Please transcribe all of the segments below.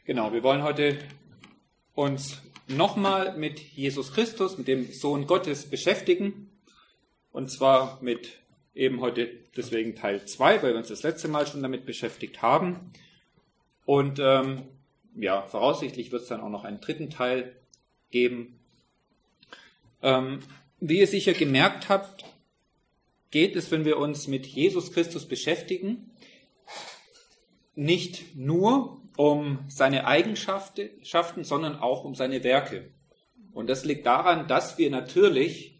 Genau, wir wollen heute uns nochmal mit Jesus Christus, mit dem Sohn Gottes beschäftigen. Und zwar mit eben heute deswegen Teil 2, weil wir uns das letzte Mal schon damit beschäftigt haben. Und voraussichtlich wird es dann auch noch einen dritten Teil geben. Wie ihr sicher gemerkt habt, geht es, wenn wir uns mit Jesus Christus beschäftigen, nicht nur um seine Eigenschaften, sondern auch um seine Werke. Und das liegt daran, dass wir natürlich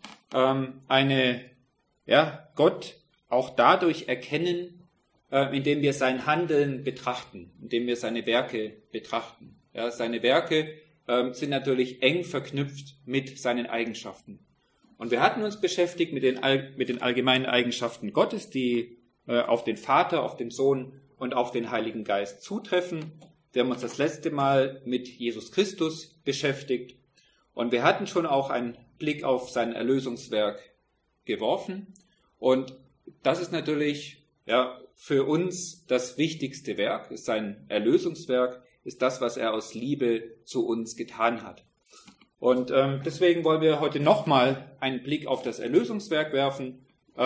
Gott auch dadurch erkennen, indem wir sein Handeln betrachten, indem wir seine Werke betrachten. Ja, seine Werke sind natürlich eng verknüpft mit seinen Eigenschaften. Und wir hatten uns beschäftigt mit den allgemeinen Eigenschaften Gottes, die auf den Vater, auf den Sohn und auf den Heiligen Geist zutreffen. Wir haben uns das letzte Mal mit Jesus Christus beschäftigt. Und wir hatten schon auch einen Blick auf sein Erlösungswerk geworfen. Und das ist natürlich für uns das wichtigste Werk, ist sein Erlösungswerk, ist das, was er aus Liebe zu uns getan hat. Und deswegen wollen wir heute nochmal einen Blick auf das Erlösungswerk werfen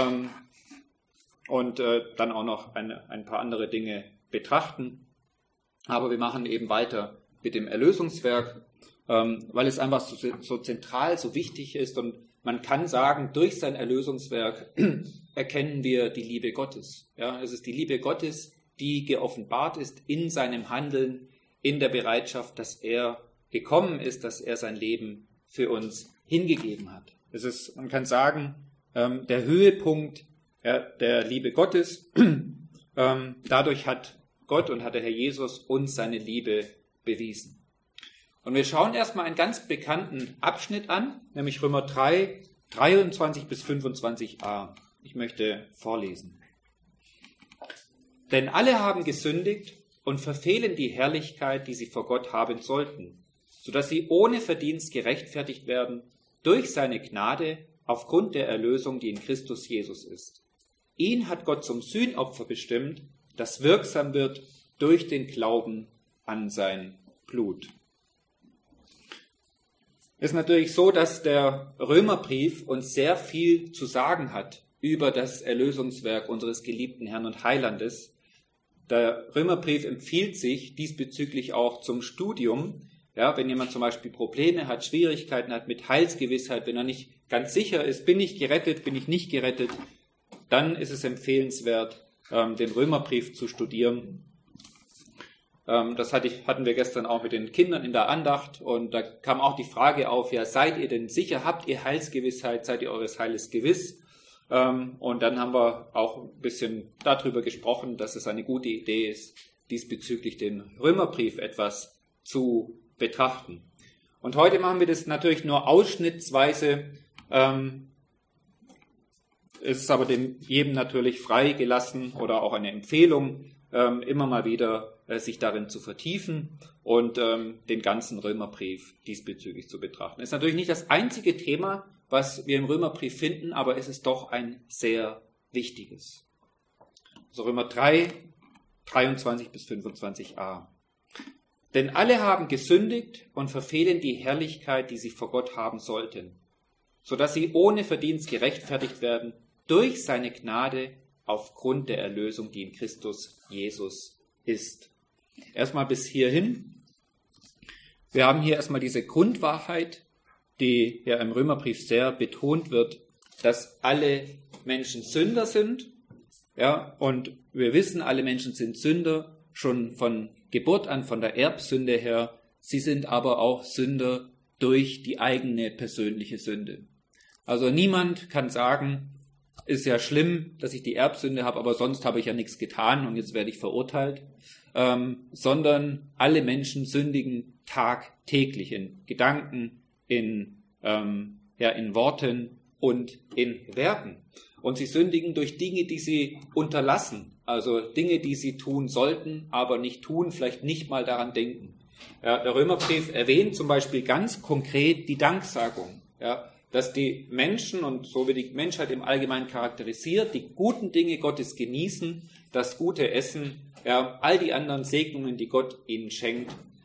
und dann auch noch ein paar andere Dinge betrachten. Aber wir machen eben weiter mit dem Erlösungswerk, weil es einfach so zentral, so wichtig ist. Und man kann sagen, durch sein Erlösungswerk erkennen wir die Liebe Gottes. Ja, es ist die Liebe Gottes, die geoffenbart ist in seinem Handeln, in der Bereitschaft, dass er gekommen ist, dass er sein Leben für uns hingegeben hat. Es ist, man kann sagen, der Höhepunkt der Liebe Gottes. Dadurch hat Gott und hat der Herr Jesus uns seine Liebe bewiesen. Und wir schauen erstmal einen ganz bekannten Abschnitt an, nämlich Römer 3, 23 bis 25a. Ich möchte vorlesen. Denn alle haben gesündigt und verfehlen die Herrlichkeit, die sie vor Gott haben sollten, sodass sie ohne Verdienst gerechtfertigt werden durch seine Gnade aufgrund der Erlösung, die in Christus Jesus ist. Ihn hat Gott zum Sühnopfer bestimmt, das wirksam wird durch den Glauben an sein Blut. Es ist natürlich so, dass der Römerbrief uns sehr viel zu sagen hat über das Erlösungswerk unseres geliebten Herrn und Heilandes. Der Römerbrief empfiehlt sich diesbezüglich auch zum Studium. Ja, wenn jemand zum Beispiel Probleme hat, Schwierigkeiten hat mit Heilsgewissheit, wenn er nicht ganz sicher ist, bin ich gerettet, bin ich nicht gerettet, dann ist es empfehlenswert, den Römerbrief zu studieren. Das hatten wir gestern auch mit den Kindern in der Andacht und da kam auch die Frage auf, ja, seid ihr denn sicher, habt ihr Heilsgewissheit, seid ihr eures Heiles gewiss? Und dann haben wir auch ein bisschen darüber gesprochen, dass es eine gute Idee ist, diesbezüglich den Römerbrief etwas zu betrachten. Und heute machen wir das natürlich nur ausschnittsweise. Es ist aber jedem natürlich freigelassen oder auch eine Empfehlung, immer mal wieder sich darin zu vertiefen und den ganzen Römerbrief diesbezüglich zu betrachten. Es ist natürlich nicht das einzige Thema, was wir im Römerbrief finden, aber es ist doch ein sehr wichtiges. Also Römer 3, 23 bis 25a. Denn alle haben gesündigt und verfehlen die Herrlichkeit, die sie vor Gott haben sollten, sodass sie ohne Verdienst gerechtfertigt werden durch seine Gnade aufgrund der Erlösung, die in Christus Jesus ist. Erstmal bis hierhin. Wir haben hier erstmal diese Grundwahrheit, die ja im Römerbrief sehr betont wird, dass alle Menschen Sünder sind. Ja, und wir wissen, alle Menschen sind Sünder, schon von Geburt an, von der Erbsünde her. Sie sind aber auch Sünder durch die eigene persönliche Sünde. Also niemand kann sagen, ist ja schlimm, dass ich die Erbsünde habe, aber sonst habe ich ja nichts getan und jetzt werde ich verurteilt. Sondern alle Menschen sündigen tagtäglich in Gedanken, in Worten und in Werken. Und sie sündigen durch Dinge, die sie unterlassen, also Dinge, die sie tun sollten, aber nicht tun, vielleicht nicht mal daran denken. Ja, der Römerbrief erwähnt zum Beispiel ganz konkret die Danksagung, ja, dass die Menschen und so wird die Menschheit im Allgemeinen charakterisiert, die guten Dinge Gottes genießen, das gute Essen, ja, all die anderen Segnungen, die Gott ihnen schenkt,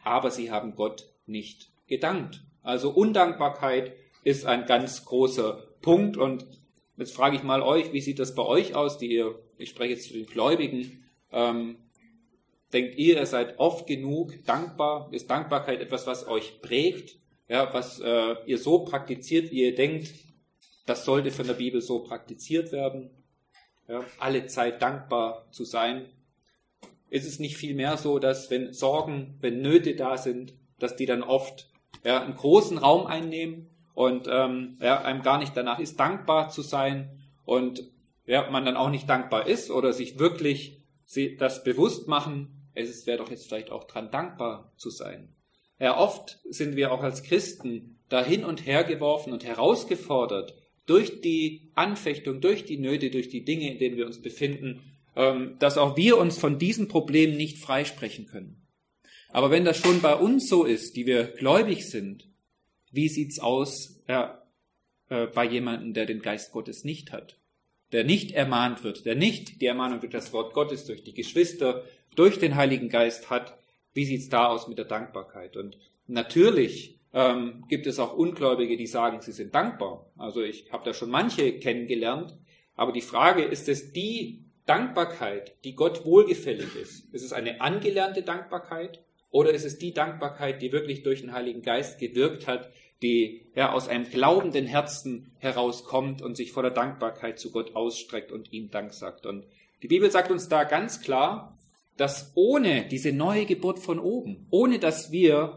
aber sie haben Gott nicht gedankt. Also Undankbarkeit ist ein ganz großer Punkt. Und jetzt frage ich mal euch, wie sieht das bei euch aus, ich spreche jetzt zu den Gläubigen, denkt ihr seid oft genug dankbar? Ist Dankbarkeit etwas, was euch prägt? Ja, was ihr so praktiziert, wie ihr denkt, das sollte von der Bibel so praktiziert werden? Ja, alle Zeit dankbar zu sein. Ist es nicht vielmehr so, dass wenn Sorgen, wenn Nöte da sind, dass die dann oft einen großen Raum einnehmen und einem gar nicht danach ist, dankbar zu sein und man dann auch nicht dankbar ist oder sich wirklich das bewusst machen, es wäre doch jetzt vielleicht auch dran, dankbar zu sein. Ja, oft sind wir auch als Christen da hin und her geworfen und herausgefordert durch die Anfechtung, durch die Nöte, durch die Dinge, in denen wir uns befinden, dass auch wir uns von diesen Problemen nicht freisprechen können. Aber wenn das schon bei uns so ist, die wir gläubig sind, wie sieht's aus bei jemandem, der den Geist Gottes nicht hat, der nicht ermahnt wird, der nicht die Ermahnung durch das Wort Gottes, durch die Geschwister, durch den Heiligen Geist hat? Wie sieht's da aus mit der Dankbarkeit? Und natürlich gibt es auch Ungläubige, die sagen, sie sind dankbar. Also ich habe da schon manche kennengelernt. Aber die Frage, ist es die Dankbarkeit, die Gott wohlgefällig ist? Ist es eine angelernte Dankbarkeit? Oder ist es die Dankbarkeit, die wirklich durch den Heiligen Geist gewirkt hat, die aus einem glaubenden Herzen herauskommt und sich voller Dankbarkeit zu Gott ausstreckt und ihm Dank sagt? Und die Bibel sagt uns da ganz klar, dass ohne diese neue Geburt von oben, ohne dass wir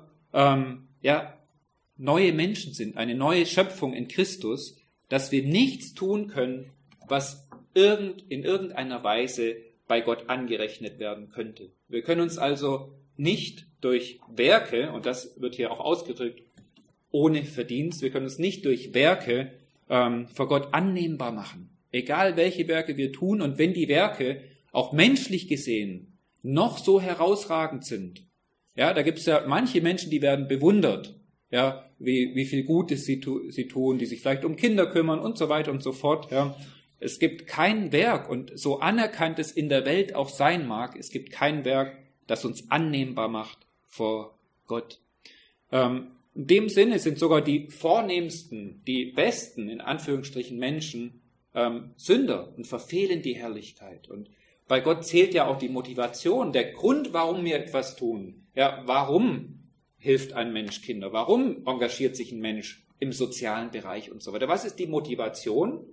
neue Menschen sind, eine neue Schöpfung in Christus, dass wir nichts tun können, was in irgendeiner Weise bei Gott angerechnet werden könnte. Wir können uns also nicht durch Werke, und das wird hier auch ausgedrückt, ohne Verdienst, wir können uns nicht durch Werke vor Gott annehmbar machen. Egal welche Werke wir tun und wenn die Werke auch menschlich gesehen noch so herausragend sind. Ja, da gibt es ja manche Menschen, die werden bewundert, ja, wie viel Gutes sie tun, die sich vielleicht um Kinder kümmern und so weiter und so fort. Ja. Es gibt kein Werk, und so anerkannt es in der Welt auch sein mag, es gibt kein Werk, das uns annehmbar macht vor Gott. In dem Sinne sind sogar die vornehmsten, die besten, in Anführungsstrichen, Menschen Sünder und verfehlen die Herrlichkeit. Und bei Gott zählt ja auch die Motivation, der Grund, warum wir etwas tun. Ja, warum hilft ein Mensch Kinder? Warum engagiert sich ein Mensch im sozialen Bereich und so weiter? Was ist die Motivation?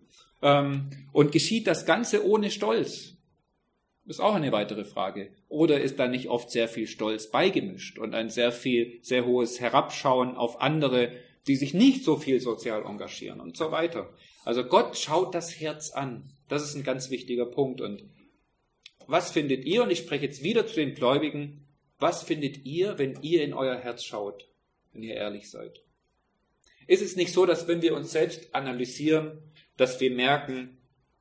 Und geschieht das Ganze ohne Stolz? Das ist auch eine weitere Frage. Oder ist da nicht oft sehr viel Stolz beigemischt und ein sehr hohes Herabschauen auf andere, die sich nicht so viel sozial engagieren und so weiter? Also Gott schaut das Herz an. Das ist ein ganz wichtiger Punkt. Und was findet ihr, und ich spreche jetzt wieder zu den Gläubigen, was findet ihr, wenn ihr in euer Herz schaut, wenn ihr ehrlich seid? Ist es nicht so, dass wenn wir uns selbst analysieren, dass wir merken,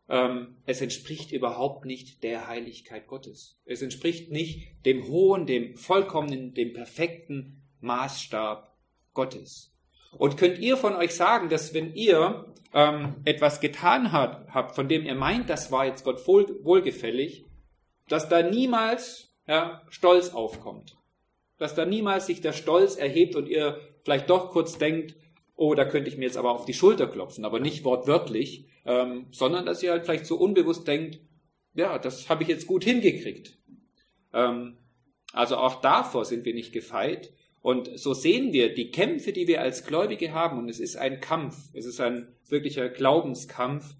es entspricht überhaupt nicht der Heiligkeit Gottes. Es entspricht nicht dem hohen, dem vollkommenen, dem perfekten Maßstab Gottes. Und könnt ihr von euch sagen, dass wenn ihr etwas getan habt, von dem ihr meint, das war jetzt Gott wohlgefällig, dass da niemals Stolz aufkommt. Dass da niemals sich der Stolz erhebt und ihr vielleicht doch kurz denkt, oh, da könnte ich mir jetzt aber auf die Schulter klopfen, aber nicht wortwörtlich, sondern dass ihr halt vielleicht so unbewusst denkt, ja, das habe ich jetzt gut hingekriegt. Also auch davor sind wir nicht gefeit. Und so sehen wir die Kämpfe, die wir als Gläubige haben, und es ist ein Kampf, es ist ein wirklicher Glaubenskampf,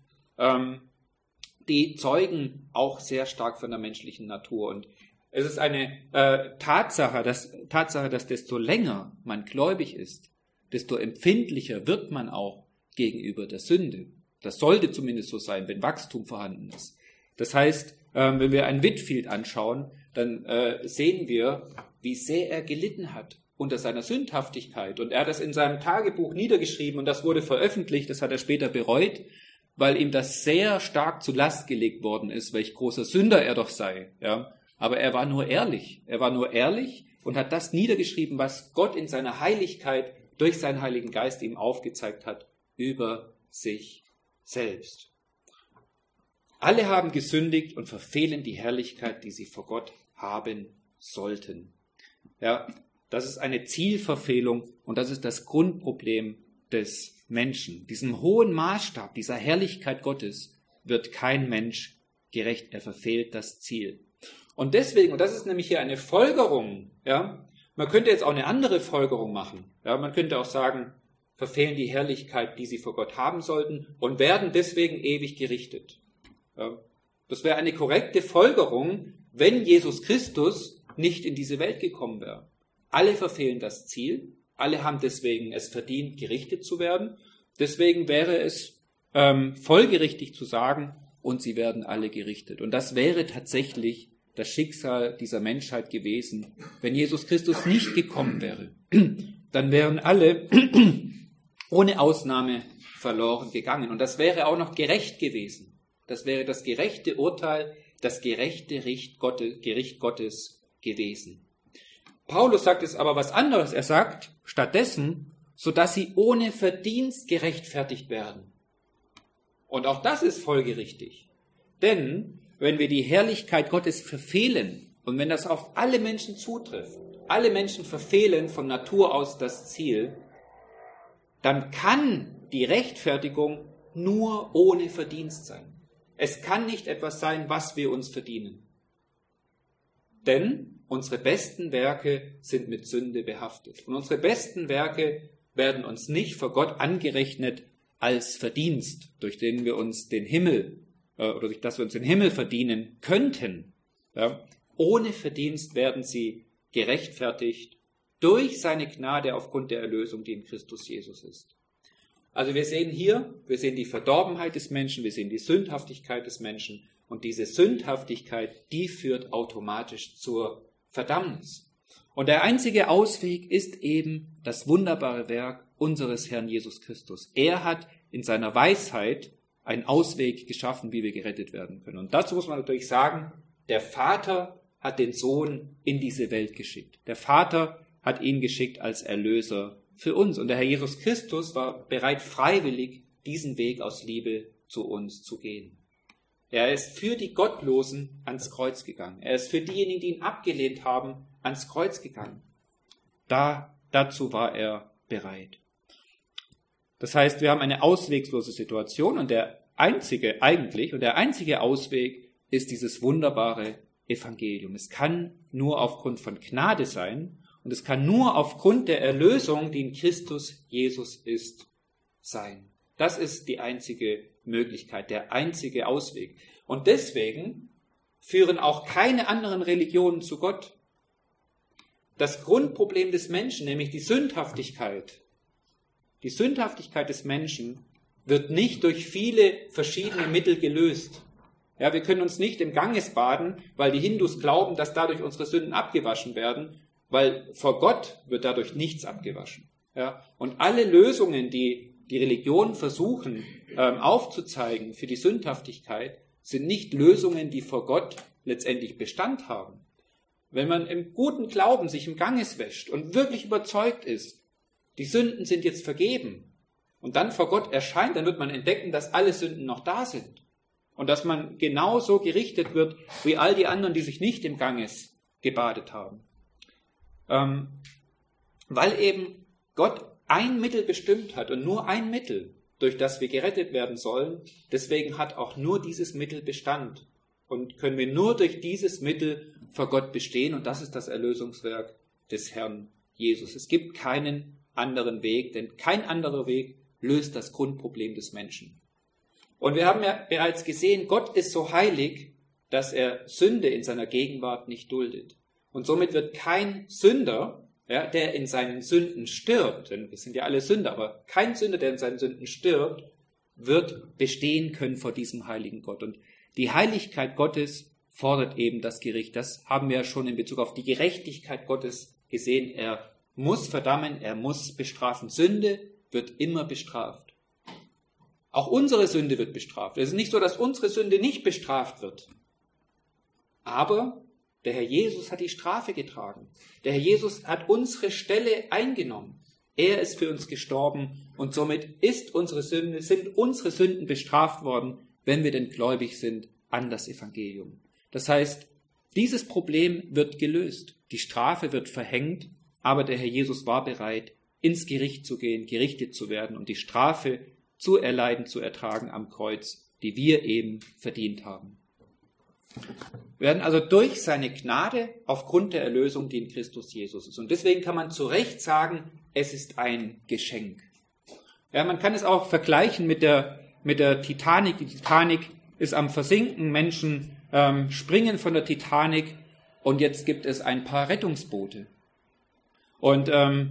die zeugen auch sehr stark von der menschlichen Natur. Und es ist eine Tatsache, dass desto länger man gläubig ist, desto empfindlicher wird man auch gegenüber der Sünde. Das sollte zumindest so sein, wenn Wachstum vorhanden ist. Das heißt, wenn wir einen Whitefield anschauen, dann sehen wir, wie sehr er gelitten hat unter seiner Sündhaftigkeit. Und er hat das in seinem Tagebuch niedergeschrieben und das wurde veröffentlicht, das hat er später bereut, weil ihm das sehr stark zu Last gelegt worden ist, welch großer Sünder er doch sei. Ja? Aber er war nur ehrlich. Er war nur ehrlich und hat das niedergeschrieben, was Gott in seiner Heiligkeit durch seinen Heiligen Geist ihm aufgezeigt hat über sich selbst. Alle haben gesündigt und verfehlen die Herrlichkeit, die sie vor Gott haben sollten. Ja, Das ist eine Zielverfehlung und das ist das Grundproblem des Menschen. Diesem hohen Maßstab, dieser Herrlichkeit Gottes wird kein Mensch gerecht. Er verfehlt das Ziel. Und deswegen, und das ist nämlich hier eine Folgerung, ja, man könnte jetzt auch eine andere Folgerung machen. Ja, man könnte auch sagen, verfehlen die Herrlichkeit, die sie vor Gott haben sollten und werden deswegen ewig gerichtet. Ja, das wäre eine korrekte Folgerung, wenn Jesus Christus nicht in diese Welt gekommen wäre. Alle verfehlen das Ziel, alle haben deswegen es verdient, gerichtet zu werden. Deswegen wäre es folgerichtig zu sagen, und sie werden alle gerichtet. Und das wäre tatsächlich das Schicksal dieser Menschheit gewesen, wenn Jesus Christus nicht gekommen wäre. Dann wären alle ohne Ausnahme verloren gegangen. Und das wäre auch noch gerecht gewesen. Das wäre das gerechte Urteil, das gerechte Gericht Gottes gewesen. Paulus sagt es aber was anderes. Er sagt stattdessen, sodass sie ohne Verdienst gerechtfertigt werden. Und auch das ist folgerichtig. Denn wenn wir die Herrlichkeit Gottes verfehlen und wenn das auf alle Menschen zutrifft, alle Menschen verfehlen von Natur aus das Ziel, dann kann die Rechtfertigung nur ohne Verdienst sein. Es kann nicht etwas sein, was wir uns verdienen. Denn unsere besten Werke sind mit Sünde behaftet. Und unsere besten Werke werden uns nicht vor Gott angerechnet als Verdienst, durch den wir uns den Himmel oder durch das wir uns den Himmel verdienen könnten. Ja, ohne Verdienst werden sie gerechtfertigt durch seine Gnade aufgrund der Erlösung, die in Christus Jesus ist. Also wir sehen die Verdorbenheit des Menschen, wir sehen die Sündhaftigkeit des Menschen und diese Sündhaftigkeit, die führt automatisch zur Verdammnis. Und der einzige Ausweg ist eben das wunderbare Werk unseres Herrn Jesus Christus. Er hat in seiner Weisheit einen Ausweg geschaffen, wie wir gerettet werden können. Und dazu muss man natürlich sagen, der Vater hat den Sohn in diese Welt geschickt. Der Vater hat ihn geschickt als Erlöser für uns. Und der Herr Jesus Christus war bereit, freiwillig diesen Weg aus Liebe zu uns zu gehen. Er ist für die Gottlosen ans Kreuz gegangen. Er ist für diejenigen, die ihn abgelehnt haben, ans Kreuz gegangen. Dazu war er bereit. Das heißt, wir haben eine auswegslose Situation und der einzige Ausweg ist dieses wunderbare Evangelium. Es kann nur aufgrund von Gnade sein und es kann nur aufgrund der Erlösung, die in Christus Jesus ist, sein. Das ist die einzige Möglichkeit, der einzige Ausweg. Und deswegen führen auch keine anderen Religionen zu Gott. Das Grundproblem des Menschen, nämlich die Sündhaftigkeit des Menschen, wird nicht durch viele verschiedene Mittel gelöst. Ja, wir können uns nicht im Ganges baden, weil die Hindus glauben, dass dadurch unsere Sünden abgewaschen werden, weil vor Gott wird dadurch nichts abgewaschen. Ja, und alle Lösungen, die die Religionen versuchen aufzuzeigen für die Sündhaftigkeit, sind nicht Lösungen, die vor Gott letztendlich Bestand haben. Wenn man im guten Glauben sich im Ganges wäscht und wirklich überzeugt ist, die Sünden sind jetzt vergeben und dann vor Gott erscheint, dann wird man entdecken, dass alle Sünden noch da sind und dass man genauso gerichtet wird wie all die anderen, die sich nicht im Ganges gebadet haben. Weil eben Gott ein Mittel bestimmt hat und nur ein Mittel, durch das wir gerettet werden sollen, deswegen hat auch nur dieses Mittel Bestand und können wir nur durch dieses Mittel vor Gott bestehen und das ist das Erlösungswerk des Herrn Jesus. Es gibt keinen anderen Weg, denn kein anderer Weg löst das Grundproblem des Menschen. Und wir haben ja bereits gesehen, Gott ist so heilig, dass er Sünde in seiner Gegenwart nicht duldet. Und somit wird kein Sünder, ja, der in seinen Sünden stirbt, denn wir sind ja alle Sünder, aber kein Sünder, der in seinen Sünden stirbt, wird bestehen können vor diesem heiligen Gott. Und die Heiligkeit Gottes fordert eben das Gericht. Das haben wir ja schon in Bezug auf die Gerechtigkeit Gottes gesehen. Er muss verdammen, er muss bestrafen. Sünde wird immer bestraft. Auch unsere Sünde wird bestraft. Es ist nicht so, dass unsere Sünde nicht bestraft wird. Aber der Herr Jesus hat die Strafe getragen. Der Herr Jesus hat unsere Stelle eingenommen. Er ist für uns gestorben und somit sind unsere Sünden bestraft worden, wenn wir denn gläubig sind an das Evangelium. Das heißt, dieses Problem wird gelöst. Die Strafe wird verhängt aber der Herr Jesus war bereit, ins Gericht zu gehen, gerichtet zu werden und die Strafe zu erleiden, zu ertragen am Kreuz, die wir eben verdient haben. Wir werden also durch seine Gnade aufgrund der Erlösung, die in Christus Jesus ist. Und deswegen kann man zu Recht sagen, es ist ein Geschenk. Ja, man kann es auch vergleichen mit der Titanic. Die Titanic ist am Versinken, Menschen springen von der Titanic und jetzt gibt es ein paar Rettungsboote. Und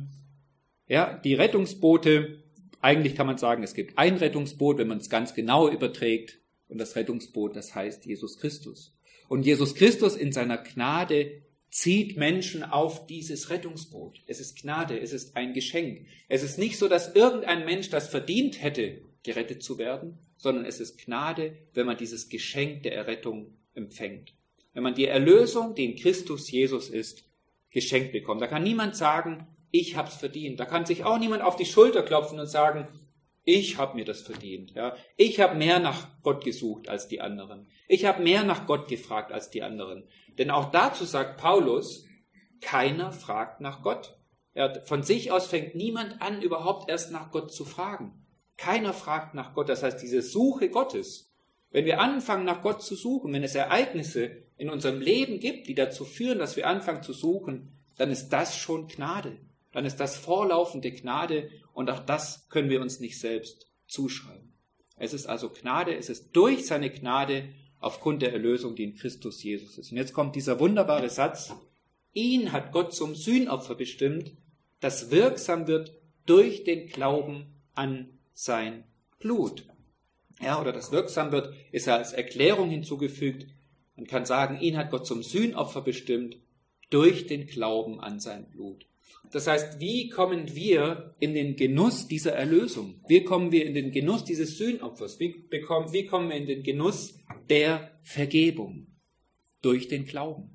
die Rettungsboote, eigentlich kann man sagen, es gibt ein Rettungsboot, wenn man es ganz genau überträgt. Und das Rettungsboot, das heißt Jesus Christus. Und Jesus Christus in seiner Gnade zieht Menschen auf dieses Rettungsboot. Es ist Gnade, es ist ein Geschenk. Es ist nicht so, dass irgendein Mensch das verdient hätte, gerettet zu werden, sondern es ist Gnade, wenn man dieses Geschenk der Errettung empfängt. Wenn man die Erlösung, die in Christus Jesus ist, geschenkt bekommt. Da kann niemand sagen, ich hab's verdient. Da kann sich auch niemand auf die Schulter klopfen und sagen, ich habe mir das verdient. Ja. Ich habe mehr nach Gott gesucht als die anderen. Ich habe mehr nach Gott gefragt als die anderen. Denn auch dazu sagt Paulus, keiner fragt nach Gott. Ja, von sich aus fängt niemand an, überhaupt erst nach Gott zu fragen. Keiner fragt nach Gott. Das heißt, diese Suche Gottes, wenn wir anfangen, nach Gott zu suchen, wenn es Ereignisse in unserem Leben gibt, die dazu führen, dass wir anfangen zu suchen, dann ist das schon Gnade. Dann ist das vorlaufende Gnade und auch das können wir uns nicht selbst zuschreiben. Es ist also Gnade, es ist durch seine Gnade aufgrund der Erlösung, die in Christus Jesus ist. Und jetzt kommt dieser wunderbare Satz, ihn hat Gott zum Sühnopfer bestimmt, das wirksam wird durch den Glauben an sein Blut. Ja, oder das wirksam wird, ist ja als Erklärung hinzugefügt. Man kann sagen, ihn hat Gott zum Sühnopfer bestimmt durch den Glauben an sein Blut. Das heißt, wie kommen wir in den Genuss dieser Erlösung? Wie kommen wir in den Genuss dieses Sühnopfers? Wie kommen wir in den Genuss der Vergebung? Durch den Glauben.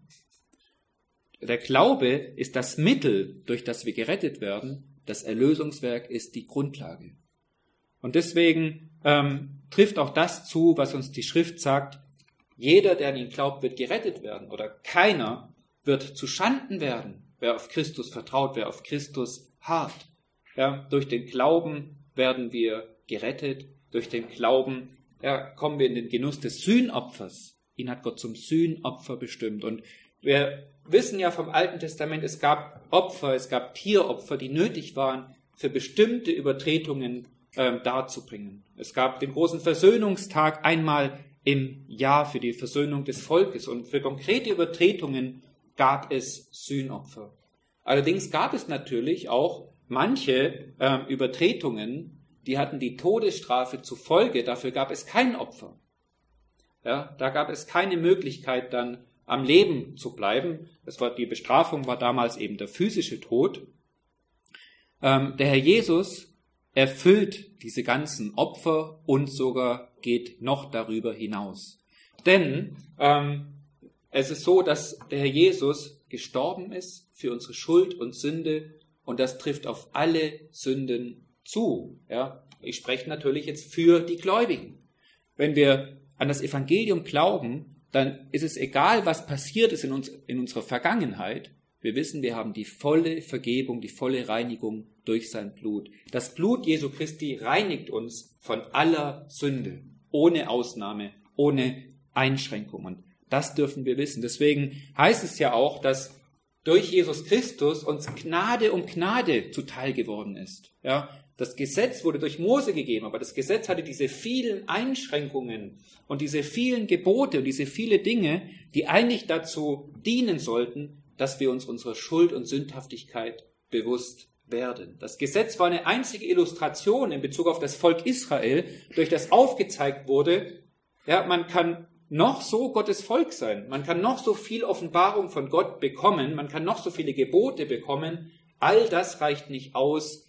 Der Glaube ist das Mittel, durch das wir gerettet werden. Das Erlösungswerk ist die Grundlage. Und deswegen trifft auch das zu, was uns die Schrift sagt. Jeder, der an ihn glaubt, wird gerettet werden. Oder keiner wird zu Schanden werden. Wer auf Christus vertraut, wer auf Christus harrt. Ja, durch den Glauben werden wir gerettet. Durch den Glauben kommen wir in den Genuss des Sühnopfers. Ihn hat Gott zum Sühnopfer bestimmt. Und wir wissen ja vom Alten Testament, es gab Opfer, es gab Tieropfer, die nötig waren, für bestimmte Übertretungen darzubringen. Es gab den großen Versöhnungstag einmal im Jahr für die Versöhnung des Volkes. Und für konkrete Übertretungen gab es Sühnopfer. Allerdings gab es natürlich auch manche Übertretungen, die hatten die Todesstrafe zur Folge, dafür gab es kein Opfer. Ja, da gab es keine Möglichkeit, dann am Leben zu bleiben. Die Bestrafung war damals eben der physische Tod. Der Herr Jesus erfüllt diese ganzen Opfer und sogar geht noch darüber hinaus. Denn es ist so, dass der Herr Jesus gestorben ist für unsere Schuld und Sünde und das trifft auf alle Sünden zu. Ja, ich spreche natürlich jetzt für die Gläubigen. Wenn wir an das Evangelium glauben, dann ist es egal, was passiert ist in unserer Vergangenheit. Wir wissen, wir haben die volle Vergebung, die volle Reinigung durch sein Blut. Das Blut Jesu Christi reinigt uns von aller Sünde, ohne Ausnahme, ohne Einschränkung. Und das dürfen wir wissen. Deswegen heißt es ja auch, dass durch Jesus Christus uns Gnade um Gnade zuteil geworden ist. Ja, das Gesetz wurde durch Mose gegeben, aber das Gesetz hatte diese vielen Einschränkungen und diese vielen Gebote und diese vielen Dinge, die eigentlich dazu dienen sollten, dass wir uns unserer Schuld und Sündhaftigkeit bewusst werden. Das Gesetz war eine einzige Illustration in Bezug auf das Volk Israel, durch das aufgezeigt wurde, ja, man kann noch so Gottes Volk sein, man kann noch so viel Offenbarung von Gott bekommen, man kann noch so viele Gebote bekommen, all das reicht nicht aus,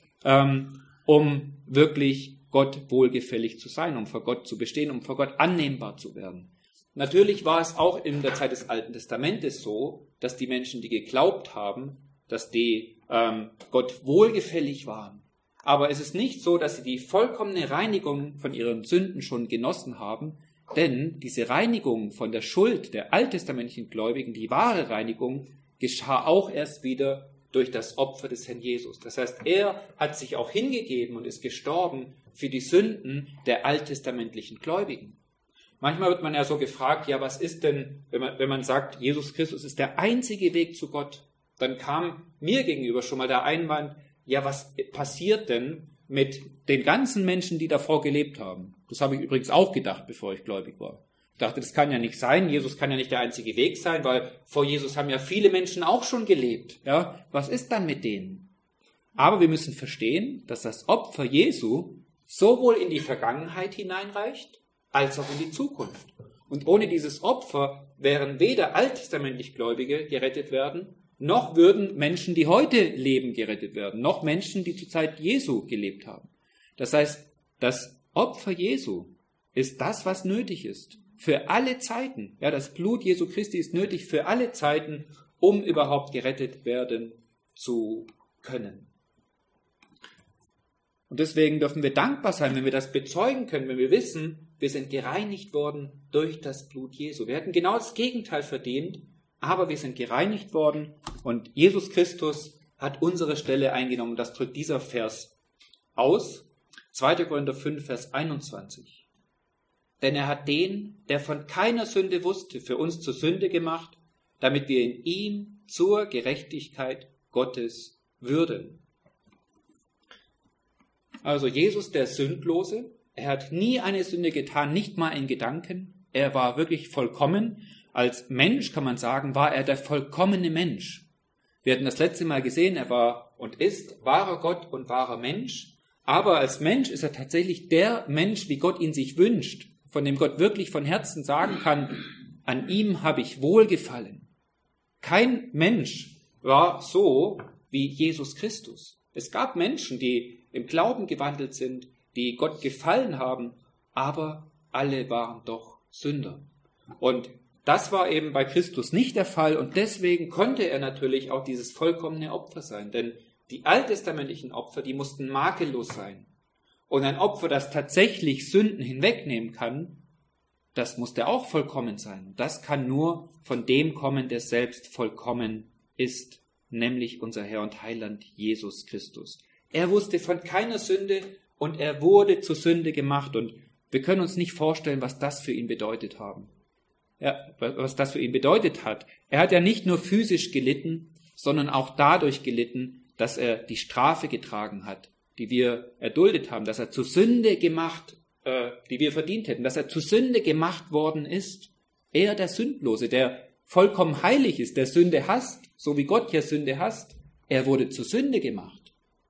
um wirklich Gott wohlgefällig zu sein, um vor Gott zu bestehen, um vor Gott annehmbar zu werden. Natürlich war es auch in der Zeit des Alten Testamentes so, dass die Menschen, die geglaubt haben, dass die Gott wohlgefällig waren. Aber es ist nicht so, dass sie die vollkommene Reinigung von ihren Sünden schon genossen haben, denn diese Reinigung von der Schuld der alttestamentlichen Gläubigen, die wahre Reinigung, geschah auch erst wieder durch das Opfer des Herrn Jesus. Das heißt, er hat sich auch hingegeben und ist gestorben für die Sünden der alttestamentlichen Gläubigen. Manchmal wird man ja so gefragt, ja, was ist denn, wenn man sagt, Jesus Christus ist der einzige Weg zu Gott? Dann kam mir gegenüber schon mal der Einwand, ja, was passiert denn mit den ganzen Menschen, die davor gelebt haben? Das habe ich übrigens auch gedacht, bevor ich gläubig war. Ich dachte, das kann ja nicht sein, Jesus kann ja nicht der einzige Weg sein, weil vor Jesus haben ja viele Menschen auch schon gelebt. Ja, was ist dann mit denen? Aber wir müssen verstehen, dass das Opfer Jesu sowohl in die Vergangenheit hineinreicht, als auch in die Zukunft. Und ohne dieses Opfer wären weder alttestamentlich Gläubige gerettet werden, noch würden Menschen, die heute leben, gerettet werden, noch Menschen, die zur Zeit Jesu gelebt haben. Das heißt, das Opfer Jesu ist das, was nötig ist. Für alle Zeiten. Ja, das Blut Jesu Christi ist nötig für alle Zeiten, um überhaupt gerettet werden zu können. Und deswegen dürfen wir dankbar sein, wenn wir das bezeugen können, wenn wir wissen, wir sind gereinigt worden durch das Blut Jesu. Wir hätten genau das Gegenteil verdient, aber wir sind gereinigt worden und Jesus Christus hat unsere Stelle eingenommen. Das drückt dieser Vers aus. 2. Korinther 5, Vers 21. Denn er hat den, der von keiner Sünde wusste, für uns zur Sünde gemacht, damit wir in ihm zur Gerechtigkeit Gottes würden. Also Jesus, der Sündlose, er hat nie eine Sünde getan, nicht mal in Gedanken. Er war wirklich vollkommen. Als Mensch, kann man sagen, war er der vollkommene Mensch. Wir hatten das letzte Mal gesehen, er war und ist wahrer Gott und wahrer Mensch. Aber als Mensch ist er tatsächlich der Mensch, wie Gott ihn sich wünscht, von dem Gott wirklich von Herzen sagen kann, an ihm habe ich Wohlgefallen. Kein Mensch war so wie Jesus Christus. Es gab Menschen, die im Glauben gewandelt sind, die Gott gefallen haben, aber alle waren doch Sünder. Und das war eben bei Christus nicht der Fall und deswegen konnte er natürlich auch dieses vollkommene Opfer sein, denn die alttestamentlichen Opfer, die mussten makellos sein. Und ein Opfer, das tatsächlich Sünden hinwegnehmen kann, das musste auch vollkommen sein. Das kann nur von dem kommen, der selbst vollkommen ist, nämlich unser Herr und Heiland Jesus Christus. Er wusste von keiner Sünde und er wurde zur Sünde gemacht und wir können uns nicht vorstellen, was das für ihn bedeutet haben. Ja, was das für ihn bedeutet hat. Er hat ja nicht nur physisch gelitten, sondern auch dadurch gelitten, dass er die Strafe getragen hat, die wir erduldet haben, dass er zur Sünde gemacht, die wir verdient hätten, dass er zur Sünde gemacht worden ist. Er, der Sündlose, der vollkommen heilig ist, der Sünde hasst, so wie Gott ja Sünde hasst, er wurde zur Sünde gemacht.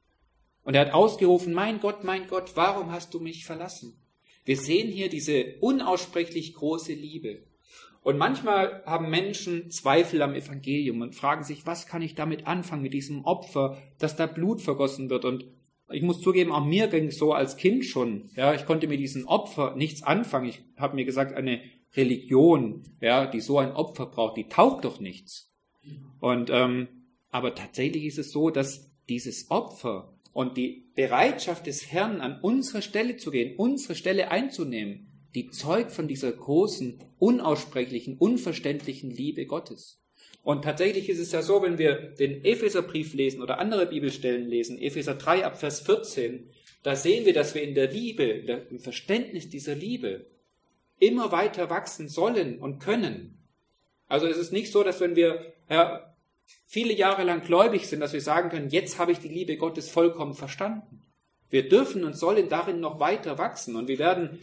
Und er hat ausgerufen, mein Gott, warum hast du mich verlassen? Wir sehen hier diese unaussprechlich große Liebe. Und manchmal haben Menschen Zweifel am Evangelium und fragen sich, was kann ich damit anfangen, mit diesem Opfer, dass da Blut vergossen wird. Und ich muss zugeben, auch mir ging es so als Kind schon. Ja, ich konnte mit diesem Opfer nichts anfangen. Ich habe mir gesagt, eine Religion, ja, die so ein Opfer braucht, die taugt doch nichts. Und aber tatsächlich ist es so, dass dieses Opfer und die Bereitschaft des Herrn, an unsere Stelle zu gehen, unsere Stelle einzunehmen, die zeugt von dieser großen, unaussprechlichen, unverständlichen Liebe Gottes. Und tatsächlich ist es ja so, wenn wir den Epheserbrief lesen oder andere Bibelstellen lesen, Epheser 3 ab Vers 14, da sehen wir, dass wir in der Liebe, im Verständnis dieser Liebe immer weiter wachsen sollen und können. Also es ist nicht so, dass wenn wir viele Jahre lang gläubig sind, dass wir sagen können, jetzt habe ich die Liebe Gottes vollkommen verstanden. Wir dürfen und sollen darin noch weiter wachsen und wir werden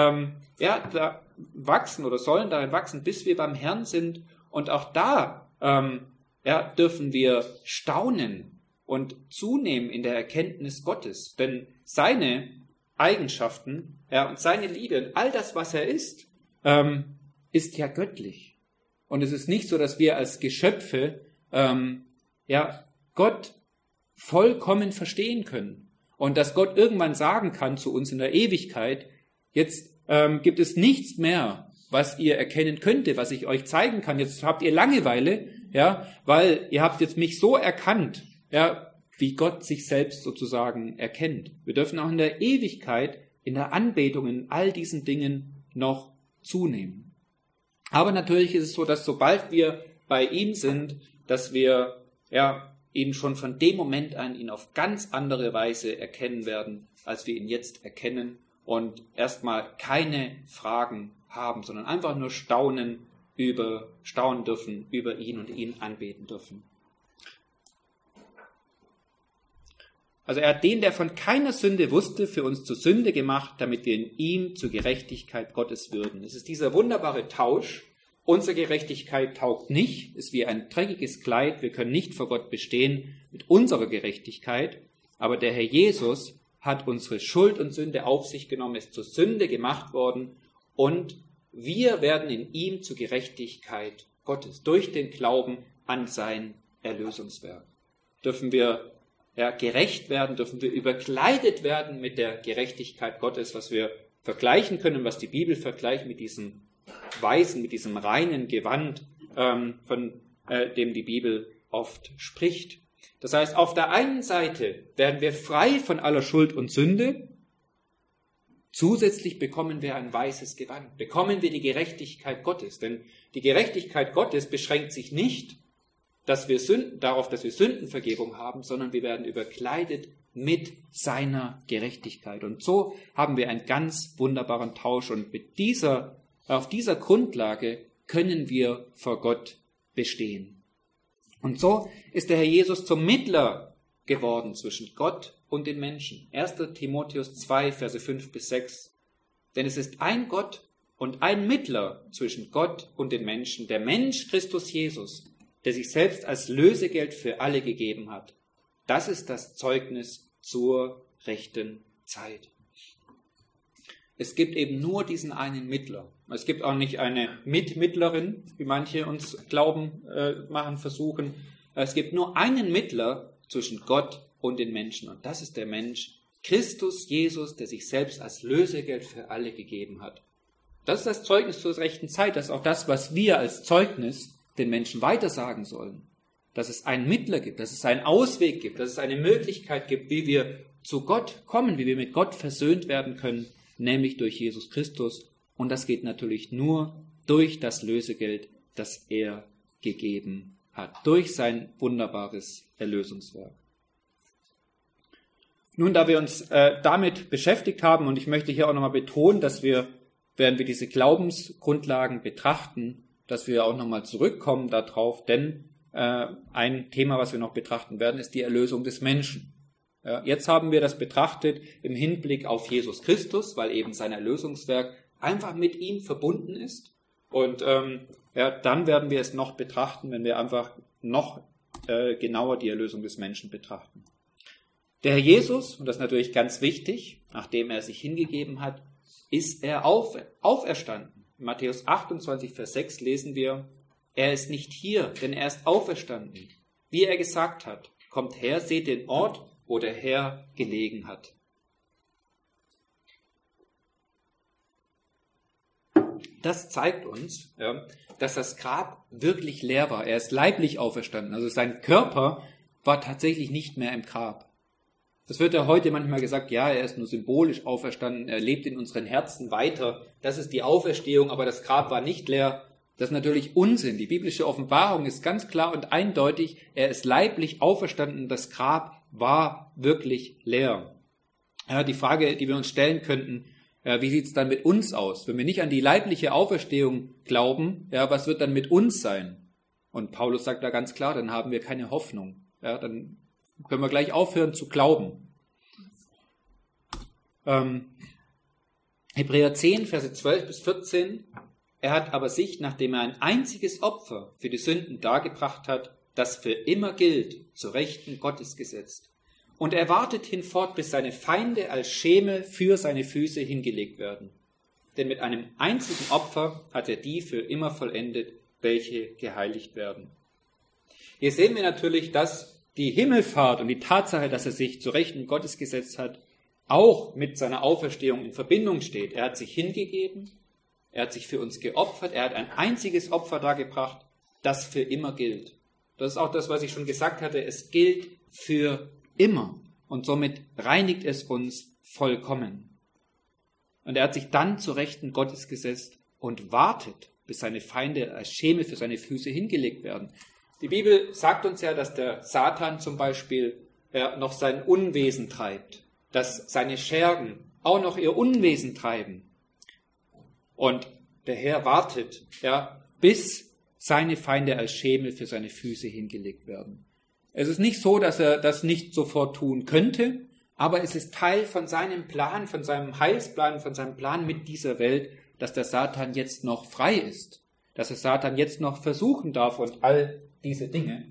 da wachsen oder sollen darin wachsen, bis wir beim Herrn sind. Und auch da dürfen wir staunen und zunehmen in der Erkenntnis Gottes. Denn seine Eigenschaften und seine Liebe und all das, was er ist ja göttlich. Und es ist nicht so, dass wir als Geschöpfe Gott vollkommen verstehen können. Und dass Gott irgendwann sagen kann zu uns in der Ewigkeit, jetzt gibt es nichts mehr, was ihr erkennen könnte, was ich euch zeigen kann. Jetzt habt ihr Langeweile, weil ihr habt jetzt mich so erkannt, wie Gott sich selbst sozusagen erkennt. Wir dürfen auch in der Ewigkeit, in der Anbetung, in all diesen Dingen noch zunehmen. Aber natürlich ist es so, dass sobald wir bei ihm sind, dass wir ihn schon von dem Moment an ihn auf ganz andere Weise erkennen werden, als wir ihn jetzt erkennen und erstmal keine Fragen haben, sondern einfach nur staunen dürfen über ihn und ihn anbeten dürfen. Also er hat den, der von keiner Sünde wusste, für uns zur Sünde gemacht, damit wir in ihm zur Gerechtigkeit Gottes würden. Es ist dieser wunderbare Tausch. Unsere Gerechtigkeit taugt nicht, ist wie ein dreckiges Kleid. Wir können nicht vor Gott bestehen mit unserer Gerechtigkeit. Aber der Herr Jesus hat unsere Schuld und Sünde auf sich genommen, ist zur Sünde gemacht worden und wir werden in ihm zur Gerechtigkeit Gottes durch den Glauben an sein Erlösungswerk. Dürfen wir gerecht werden, dürfen wir überkleidet werden mit der Gerechtigkeit Gottes, was wir vergleichen können, was die Bibel vergleicht mit diesem weißen, mit diesem reinen Gewand, von dem die Bibel oft spricht. Das heißt, auf der einen Seite werden wir frei von aller Schuld und Sünde, zusätzlich bekommen wir ein weißes Gewand, bekommen wir die Gerechtigkeit Gottes, denn die Gerechtigkeit Gottes beschränkt sich nicht darauf, dass wir Sündenvergebung haben, sondern wir werden überkleidet mit seiner Gerechtigkeit. Und so haben wir einen ganz wunderbaren Tausch. Und auf dieser Grundlage können wir vor Gott bestehen. Und so ist der Herr Jesus zum Mittler geworden zwischen Gott und den Menschen. 1. Timotheus 2, Verse 5 bis 6. Denn es ist ein Gott und ein Mittler zwischen Gott und den Menschen, der Mensch Christus Jesus, der sich selbst als Lösegeld für alle gegeben hat. Das ist das Zeugnis zur rechten Zeit. Es gibt eben nur diesen einen Mittler. Es gibt auch nicht eine Mitmittlerin, wie manche uns glauben machen, versuchen. Es gibt nur einen Mittler zwischen Gott und den Menschen. Und das ist der Mensch Christus Jesus, der sich selbst als Lösegeld für alle gegeben hat. Das ist das Zeugnis zur rechten Zeit. Das ist auch das, was wir als Zeugnis den Menschen weitersagen sollen. Dass es einen Mittler gibt, dass es einen Ausweg gibt, dass es eine Möglichkeit gibt, wie wir zu Gott kommen, wie wir mit Gott versöhnt werden können, nämlich durch Jesus Christus. Und das geht natürlich nur durch das Lösegeld, das er gegeben hat, durch sein wunderbares Erlösungswerk. Nun, da wir uns damit beschäftigt haben, und ich möchte hier auch nochmal betonen, dass wir, während wir diese Glaubensgrundlagen betrachten, dass wir auch nochmal zurückkommen darauf, denn ein Thema, was wir noch betrachten werden, ist die Erlösung des Menschen. Jetzt haben wir das betrachtet im Hinblick auf Jesus Christus, weil eben sein Erlösungswerk einfach mit ihm verbunden ist. Und dann werden wir es noch betrachten, wenn wir einfach noch genauer die Erlösung des Menschen betrachten. Der Herr Jesus, und das ist natürlich ganz wichtig, nachdem er sich hingegeben hat, ist er auferstanden. In Matthäus 28, Vers 6 lesen wir, er ist nicht hier, denn er ist auferstanden. Wie er gesagt hat, kommt her, seht den Ort, wo der Herr gelegen hat. Das zeigt uns, dass das Grab wirklich leer war. Er ist leiblich auferstanden. Also sein Körper war tatsächlich nicht mehr im Grab. Das wird ja heute manchmal gesagt, ja, er ist nur symbolisch auferstanden, er lebt in unseren Herzen weiter. Das ist die Auferstehung, aber das Grab war nicht leer. Das ist natürlich Unsinn. Die biblische Offenbarung ist ganz klar und eindeutig, er ist leiblich auferstanden, das Grab war wirklich leer. Ja, die Frage, die wir uns stellen könnten, wie sieht es dann mit uns aus? Wenn wir nicht an die leibliche Auferstehung glauben, was wird dann mit uns sein? Und Paulus sagt da ganz klar, dann haben wir keine Hoffnung. Ja, dann können wir gleich aufhören zu glauben. Hebräer 10, Verse 12 bis 14. Er hat aber sich, nachdem er ein einziges Opfer für die Sünden dargebracht hat, das für immer gilt, zur Rechten Gottes gesetzt. Und er wartet hinfort, bis seine Feinde als Schemel für seine Füße hingelegt werden. Denn mit einem einzigen Opfer hat er die für immer vollendet, welche geheiligt werden. Hier sehen wir natürlich, dass die Himmelfahrt und die Tatsache, dass er sich zur Rechten Gottes gesetzt hat, auch mit seiner Auferstehung in Verbindung steht. Er hat sich hingegeben, er hat sich für uns geopfert, er hat ein einziges Opfer dargebracht, das für immer gilt. Das ist auch das, was ich schon gesagt hatte, es gilt für immer und somit reinigt es uns vollkommen. Und er hat sich dann zur Rechten Gottes gesetzt und wartet, bis seine Feinde als Schemel für seine Füße hingelegt werden. Die Bibel sagt uns ja, dass der Satan zum Beispiel noch sein Unwesen treibt, dass seine Schergen auch noch ihr Unwesen treiben. Und der Herr wartet, bis seine Feinde als Schemel für seine Füße hingelegt werden. Es ist nicht so, dass er das nicht sofort tun könnte, aber es ist Teil von seinem Plan, von seinem Heilsplan, von seinem Plan mit dieser Welt, dass der Satan jetzt noch frei ist, dass der Satan jetzt noch versuchen darf und all diese Dinge.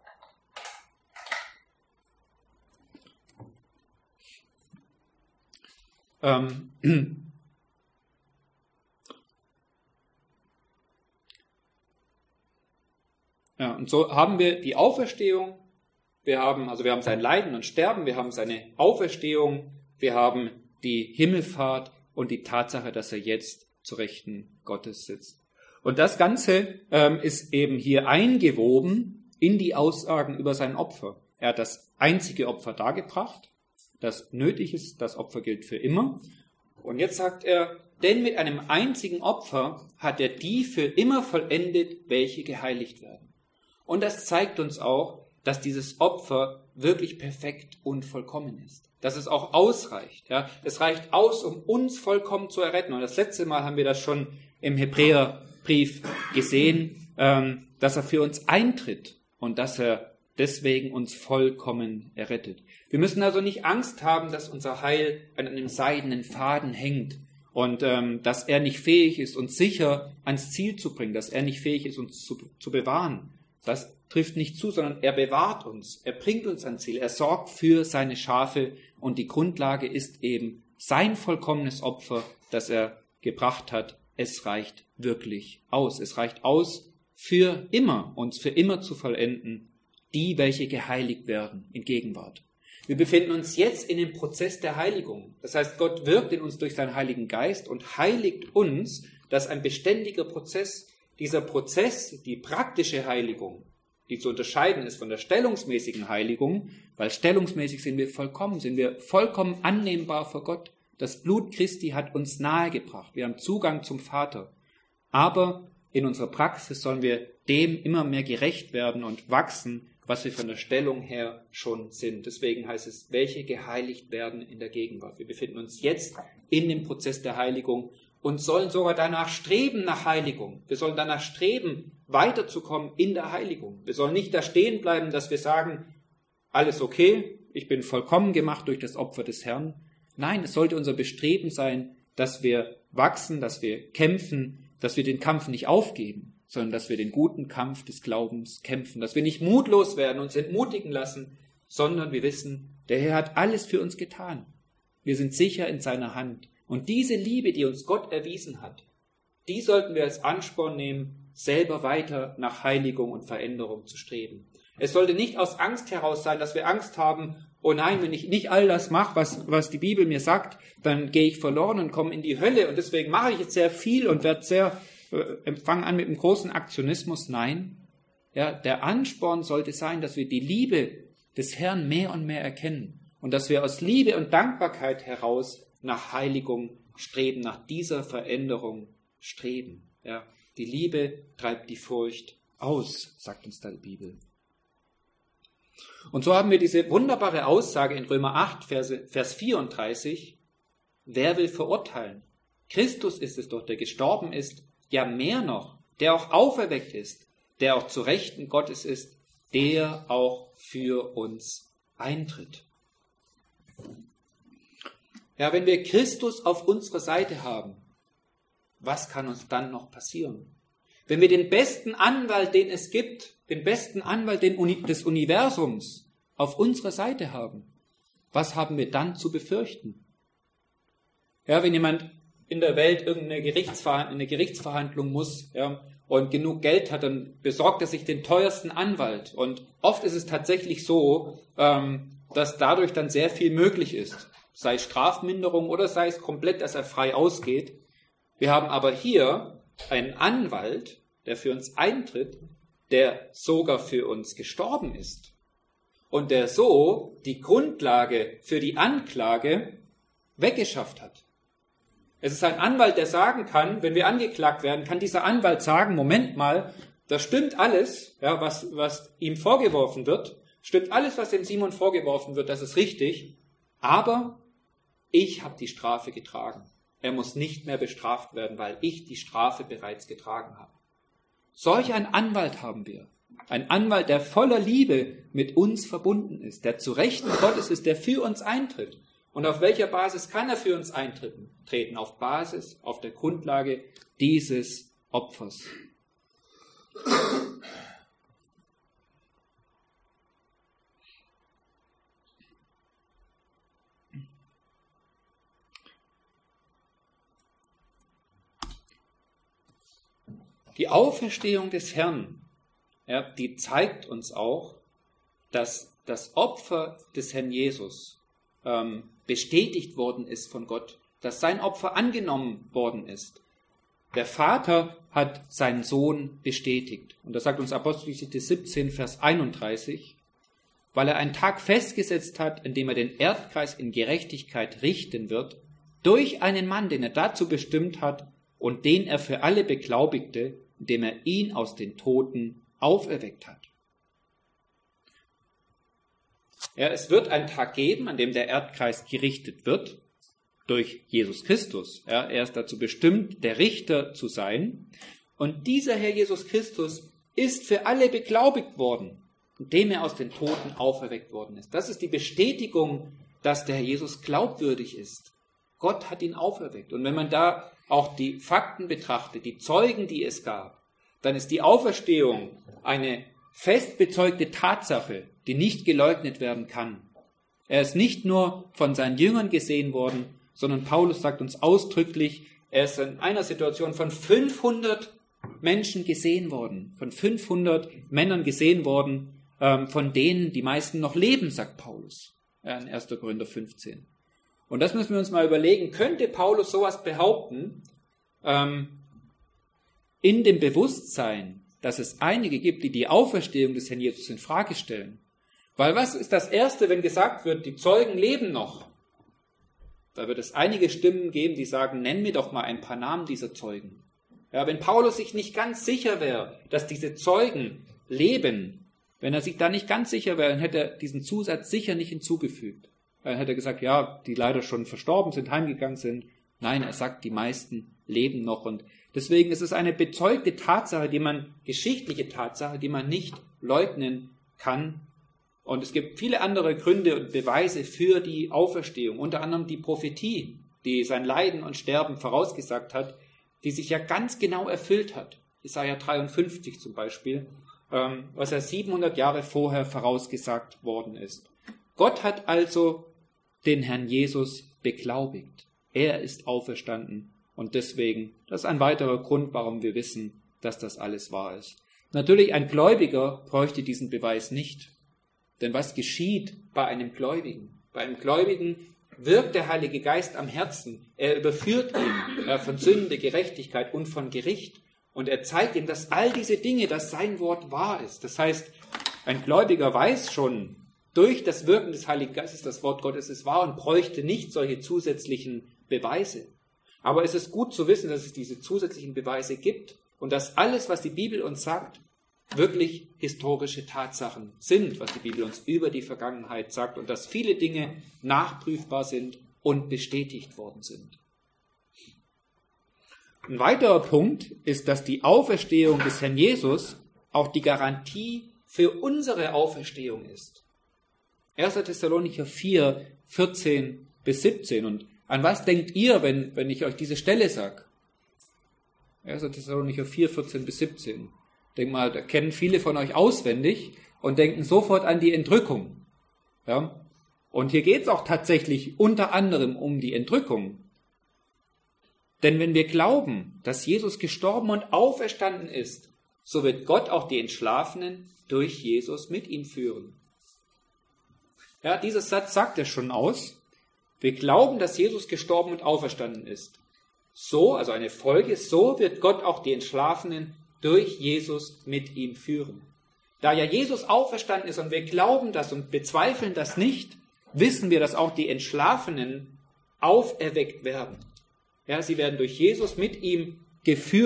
Ja, und so haben wir die Auferstehung, wir haben sein Leiden und Sterben, wir haben seine Auferstehung, wir haben die Himmelfahrt und die Tatsache, dass er jetzt zu Rechten Gottes sitzt. Und das Ganze ist eben hier eingewoben in die Aussagen über sein Opfer. Er hat das einzige Opfer dargebracht, das nötig ist, das Opfer gilt für immer. Und jetzt sagt er, denn mit einem einzigen Opfer hat er die für immer vollendet, welche geheiligt werden. Und das zeigt uns auch, dass dieses Opfer wirklich perfekt und vollkommen ist. Dass es auch ausreicht. Ja? Es reicht aus, um uns vollkommen zu erretten. Und das letzte Mal haben wir das schon im Hebräerbrief gesehen, dass er für uns eintritt und dass er deswegen uns vollkommen errettet. Wir müssen also nicht Angst haben, dass unser Heil an einem seidenen Faden hängt und dass er nicht fähig ist, uns sicher ans Ziel zu bringen, dass er nicht fähig ist, uns zu bewahren. Das trifft nicht zu, sondern er bewahrt uns, er bringt uns ans Ziel, er sorgt für seine Schafe und die Grundlage ist eben sein vollkommenes Opfer, das er gebracht hat. Es reicht wirklich aus. Es reicht aus, für immer, uns für immer zu vollenden, die, welche geheiligt werden in Gegenwart. Wir befinden uns jetzt in dem Prozess der Heiligung. Das heißt, Gott wirkt in uns durch seinen Heiligen Geist und heiligt uns. Das ist ein beständiger Prozess. Dieser Prozess, die praktische Heiligung, die zu unterscheiden ist von der stellungsmäßigen Heiligung, weil stellungsmäßig sind wir vollkommen annehmbar vor Gott. Das Blut Christi hat uns nahegebracht. Wir haben Zugang zum Vater. Aber in unserer Praxis sollen wir dem immer mehr gerecht werden und wachsen, was wir von der Stellung her schon sind. Deswegen heißt es, welche geheiligt werden in der Gegenwart. Wir befinden uns jetzt in dem Prozess der Heiligung und sollen sogar danach streben nach Heiligung. Wir sollen danach streben, weiterzukommen in der Heiligung. Wir sollen nicht da stehen bleiben, dass wir sagen, alles okay, ich bin vollkommen gemacht durch das Opfer des Herrn. Nein, es sollte unser Bestreben sein, dass wir wachsen, dass wir kämpfen, dass wir den Kampf nicht aufgeben, sondern dass wir den guten Kampf des Glaubens kämpfen, dass wir nicht mutlos werden, uns entmutigen lassen, sondern wir wissen, der Herr hat alles für uns getan. Wir sind sicher in seiner Hand. Und diese Liebe, die uns Gott erwiesen hat, die sollten wir als Ansporn nehmen, selber weiter nach Heiligung und Veränderung zu streben. Es sollte nicht aus Angst heraus sein, dass wir Angst haben, oh nein, wenn ich nicht all das mache, was die Bibel mir sagt, dann gehe ich verloren und komme in die Hölle und deswegen mache ich jetzt sehr viel und fange an mit einem großen Aktionismus. Nein, ja, der Ansporn sollte sein, dass wir die Liebe des Herrn mehr und mehr erkennen und dass wir aus Liebe und Dankbarkeit heraus nach Heiligung streben, nach dieser Veränderung streben. Ja, die Liebe treibt die Furcht aus, sagt uns da die Bibel. Und so haben wir diese wunderbare Aussage in Römer 8, Vers 34. Wer will verurteilen? Christus ist es doch, der gestorben ist, ja mehr noch, der auch auferweckt ist, der auch zu Rechten Gottes ist, der auch für uns eintritt. Ja, wenn wir Christus auf unserer Seite haben, was kann uns dann noch passieren? Wenn wir den besten Anwalt, den es gibt, den besten Anwalt des Universums auf unserer Seite haben, was haben wir dann zu befürchten? Ja, wenn jemand in der Welt eine Gerichtsverhandlung muss, ja, und genug Geld hat, dann besorgt er sich den teuersten Anwalt. Und oft ist es tatsächlich so, dass dadurch dann sehr viel möglich ist. Sei es Strafminderung oder sei es komplett, dass er frei ausgeht. Wir haben aber hier einen Anwalt, der für uns eintritt, der sogar für uns gestorben ist und der so die Grundlage für die Anklage weggeschafft hat. Es ist ein Anwalt, der sagen kann, wenn wir angeklagt werden, kann dieser Anwalt sagen, Moment mal, das stimmt alles, ja, was ihm vorgeworfen wird, stimmt alles, was dem Simon vorgeworfen wird, das ist richtig, aber ich habe die Strafe getragen. Er muss nicht mehr bestraft werden, weil ich die Strafe bereits getragen habe. Solch einen Anwalt haben wir. Ein Anwalt, der voller Liebe mit uns verbunden ist, der zu Rechten Gottes ist, der für uns eintritt. Und auf welcher Basis kann er für uns eintreten? Auf der Grundlage dieses Opfers. Die Auferstehung des Herrn, ja, die zeigt uns auch, dass das Opfer des Herrn Jesus bestätigt worden ist von Gott, dass sein Opfer angenommen worden ist. Der Vater hat seinen Sohn bestätigt. Und das sagt uns Apostelgeschichte 17, Vers 31, weil er einen Tag festgesetzt hat, in dem er den Erdkreis in Gerechtigkeit richten wird, durch einen Mann, den er dazu bestimmt hat und den er für alle beglaubigte, indem er ihn aus den Toten auferweckt hat. Ja, es wird einen Tag geben, an dem der Erdkreis gerichtet wird, durch Jesus Christus. Ja, er ist dazu bestimmt, der Richter zu sein. Und dieser Herr Jesus Christus ist für alle beglaubigt worden, indem er aus den Toten auferweckt worden ist. Das ist die Bestätigung, dass der Herr Jesus glaubwürdig ist. Gott hat ihn auferweckt. Und wenn man da auch die Fakten betrachtet, die Zeugen, die es gab, dann ist die Auferstehung eine fest bezeugte Tatsache, die nicht geleugnet werden kann. Er ist nicht nur von seinen Jüngern gesehen worden, sondern Paulus sagt uns ausdrücklich, er ist in einer Situation von 500 Menschen gesehen worden, von 500 Männern gesehen worden, von denen die meisten noch leben, sagt Paulus in 1. Korinther 15. Und das müssen wir uns mal überlegen, könnte Paulus sowas behaupten, in dem Bewusstsein, dass es einige gibt, die die Auferstehung des Herrn Jesus in Frage stellen? Weil was ist das Erste, wenn gesagt wird, die Zeugen leben noch? Da wird es einige Stimmen geben, die sagen, nenn mir doch mal ein paar Namen dieser Zeugen. Ja, wenn Paulus sich nicht ganz sicher wäre, dass diese Zeugen leben, wenn er sich da nicht ganz sicher wäre, dann hätte er diesen Zusatz sicher nicht hinzugefügt. Dann hätte er gesagt, ja, die leider schon verstorben sind, heimgegangen sind. Nein, er sagt, die meisten leben noch. Und deswegen ist es eine bezeugte Tatsache, geschichtliche Tatsache, die man nicht leugnen kann. Und es gibt viele andere Gründe und Beweise für die Auferstehung, unter anderem die Prophetie, die sein Leiden und Sterben vorausgesagt hat, die sich ja ganz genau erfüllt hat. Jesaja 53 zum Beispiel, was ja 700 Jahre vorher vorausgesagt worden ist. Gott hat also den Herrn Jesus beglaubigt. Er ist auferstanden und deswegen, das ist ein weiterer Grund, warum wir wissen, dass das alles wahr ist. Natürlich, ein Gläubiger bräuchte diesen Beweis nicht. Denn was geschieht bei einem Gläubigen? Bei einem Gläubigen wirkt der Heilige Geist am Herzen. Er überführt ihn von Sünde, Gerechtigkeit und von Gericht. Und er zeigt ihm, dass all diese Dinge, dass sein Wort wahr ist. Das heißt, ein Gläubiger weiß schon, durch das Wirken des Heiligen Geistes, das Wort Gottes ist wahr und bräuchte nicht solche zusätzlichen Beweise. Aber es ist gut zu wissen, dass es diese zusätzlichen Beweise gibt und dass alles, was die Bibel uns sagt, wirklich historische Tatsachen sind, was die Bibel uns über die Vergangenheit sagt und dass viele Dinge nachprüfbar sind und bestätigt worden sind. Ein weiterer Punkt ist, dass die Auferstehung des Herrn Jesus auch die Garantie für unsere Auferstehung ist. 1. Thessalonicher 4, 14 bis 17. Und an was denkt ihr, wenn ich euch diese Stelle sage? 1. Thessalonicher 4, 14 bis 17. Denk mal, da kennen viele von euch auswendig und denken sofort an die Entrückung. Ja? Und hier geht es auch tatsächlich unter anderem um die Entrückung. Denn wenn wir glauben, dass Jesus gestorben und auferstanden ist, so wird Gott auch die Entschlafenen durch Jesus mit ihm führen. Ja, dieser Satz sagt ja schon aus. Wir glauben, dass Jesus gestorben und auferstanden ist. So, also eine Folge, so wird Gott auch die Entschlafenen durch Jesus mit ihm führen. Da ja Jesus auferstanden ist und wir glauben das und bezweifeln das nicht, wissen wir, dass auch die Entschlafenen auferweckt werden. Ja, sie werden durch Jesus mit ihm geführt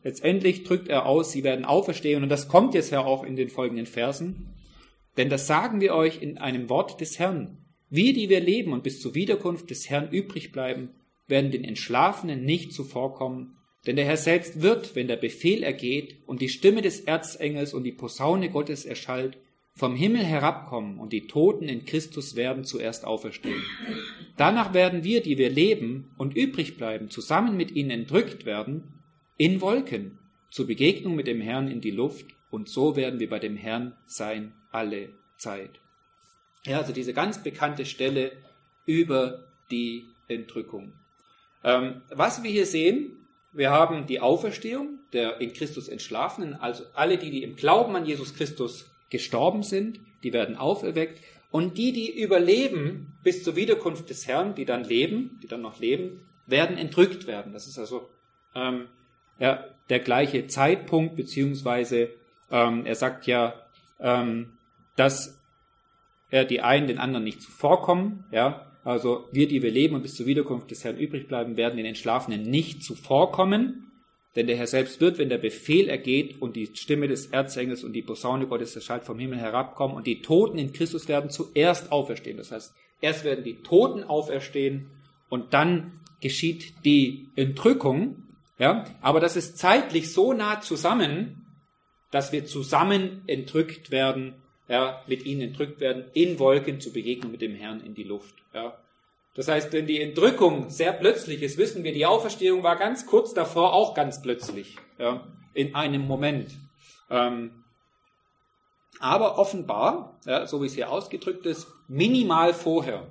letztendlich drückt er aus, sie werden auferstehen. Und das kommt jetzt ja auch in den folgenden Versen. Denn das sagen wir euch in einem Wort des Herrn. Wir, die wir leben und bis zur Wiederkunft des Herrn übrig bleiben, werden den Entschlafenen nicht zuvorkommen. Denn der Herr selbst wird, wenn der Befehl ergeht und die Stimme des Erzengels und die Posaune Gottes erschallt, vom Himmel herabkommen und die Toten in Christus werden zuerst auferstehen. Danach werden wir, die wir leben und übrig bleiben, zusammen mit ihnen entrückt werden, in Wolken, zur Begegnung mit dem Herrn in die Luft, und so werden wir bei dem Herrn sein alle Zeit. Ja, also diese ganz bekannte Stelle über die Entrückung. Was wir hier sehen, wir haben die Auferstehung der in Christus Entschlafenen, also alle die im Glauben an Jesus Christus gestorben sind, die werden auferweckt, und die überleben bis zur Wiederkunft des Herrn, die dann noch leben, werden entrückt werden. Das ist also der gleiche Zeitpunkt, beziehungsweise er sagt ja, dass die einen den anderen nicht zuvorkommen. Ja? Also wir, die wir leben und bis zur Wiederkunft des Herrn übrig bleiben, werden den Entschlafenen nicht zuvorkommen. Denn der Herr selbst wird, wenn der Befehl ergeht und die Stimme des Erzengels und die Posaune Gottes erschallt, vom Himmel herabkommen, und die Toten in Christus werden zuerst auferstehen. Das heißt, erst werden die Toten auferstehen und dann geschieht die Entrückung. Ja? Aber das ist zeitlich so nah zusammen, dass wir zusammen entrückt werden, ja, mit ihnen entrückt werden, in Wolken zur Begegnung mit dem Herrn in die Luft. Ja. Das heißt, wenn die Entrückung sehr plötzlich ist, wissen wir, die Auferstehung war ganz kurz davor auch ganz plötzlich, ja, in einem Moment. Aber offenbar, ja, so wie es hier ausgedrückt ist, minimal vorher,